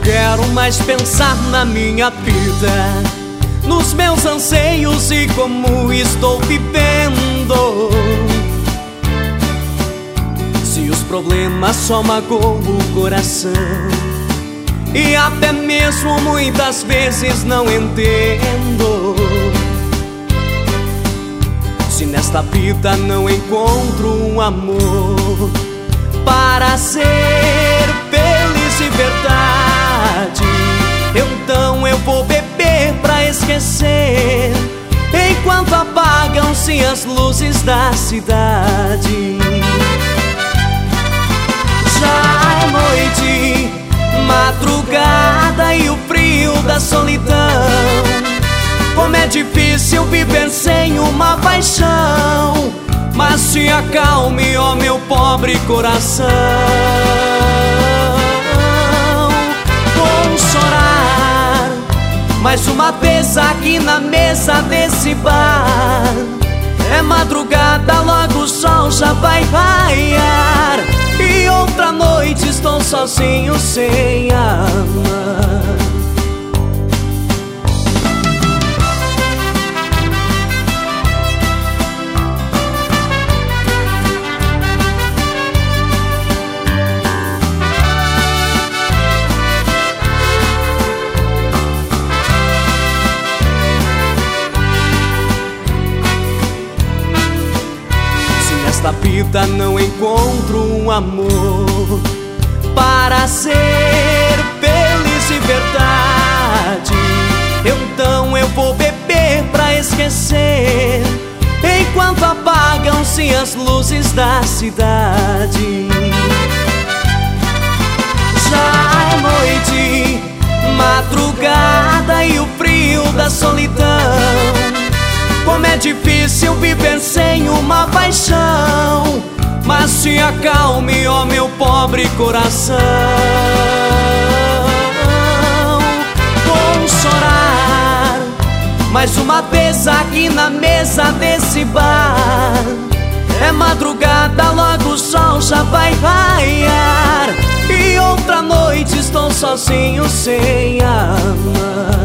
quero mais pensar na minha vida, nos meus anseios e como estou vivendo. Se os problemas só magoam o coração e até mesmo muitas vezes não entendo, se nesta vida não encontro um amor para ser feliz de verdade, então eu vou beber pra esquecer, enquanto apagam-se as luzes da cidade. Já é noite, madrugada e o frio da solidão. Como é difícil viver sem uma paixão, mas se acalme, ó meu pobre coração. Vou chorar mais uma vez aqui na mesa desse bar. É madrugada, logo o sol já vai raiar, e outra noite estou sozinho sem amar. Nesta vida não encontro um amor para ser feliz de verdade, então eu vou beber pra esquecer, enquanto apagam-se as luzes da cidade. Já é noite, madrugada e o frio da solidão. Como é difícil viver sem uma paixão, mas se acalme, ó meu pobre coração. Vou chorar mais uma vez aqui na mesa desse bar. É madrugada, logo o sol já vai raiar, e outra noite estou sozinho sem amar.